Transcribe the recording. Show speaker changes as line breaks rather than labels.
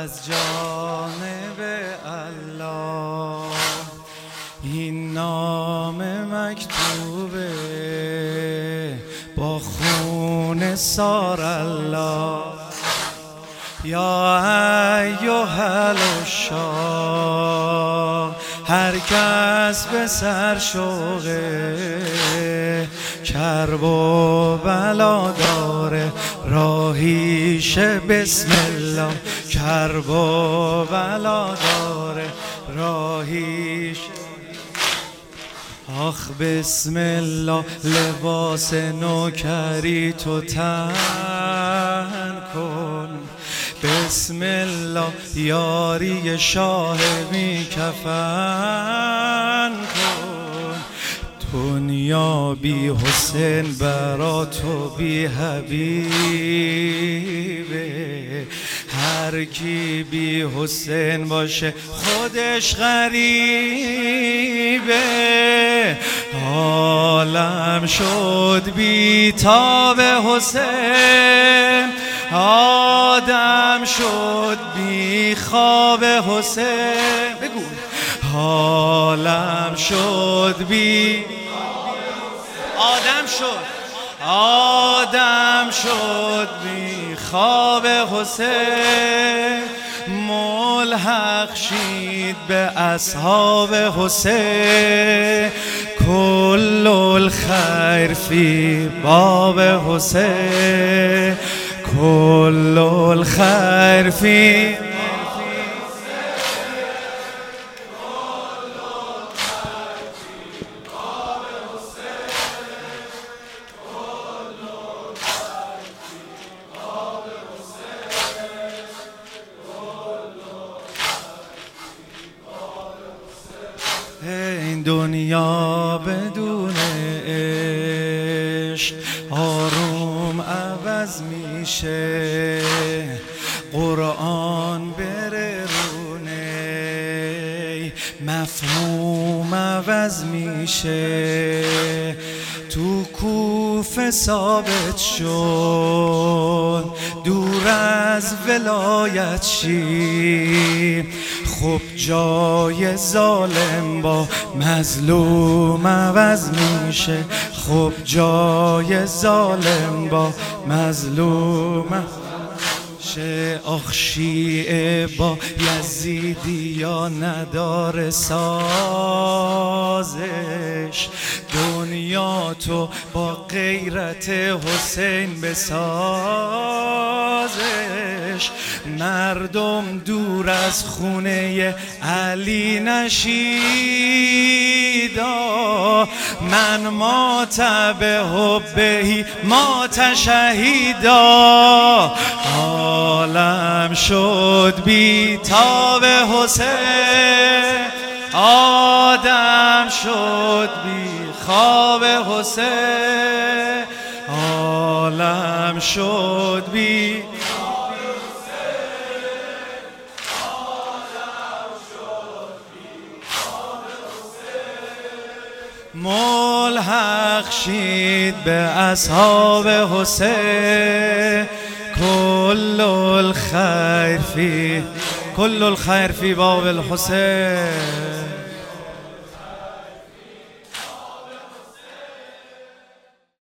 از جانب الله. این نام مکتوبه با خون سار الله. یا ایها العشاق، هر کس به سر شوقه کرب و بلا داره راهیش بسم الله. کرب و بلا داره راهیش. آخ بسم الله، لباس نوکری تو تن کن. بسم الله، یاری شاه بی کفن کن. دنیا بی حسین برا تو بی حبیبه. هر کی بی حسین باشه خودش غریبه. عالم شد بی تاب حسین، آدم شد بی خواب حسین. بگو عالم شد بی آدم شد بی خواب حسین. ملحق شید به اصحاب حسین. کل الخیر فی باب حسین. کل الخیر فی این دنیا بدون عشق آروم عوض میشه. قرآن بره رونه مفهوم عوض میشه. تو کوفه ثابت شد دور از ولایت شی. خب جای ظالم با مظلوم عوض میشه. خب جای ظالم با مظلوم شه. آخ شیعه با یزیدی یا نداره سازش. دنیا تو با غیرت حسین بسازش. مردم دور از خونه علی نشیدا. من مات به حبه مات شهیدا. عالم شد بی تاب حسین، آدم شد بی خواب حسین. عالم شد بی ملحق شید به اصحاب حسین. کل الخیر فی باب الحسین.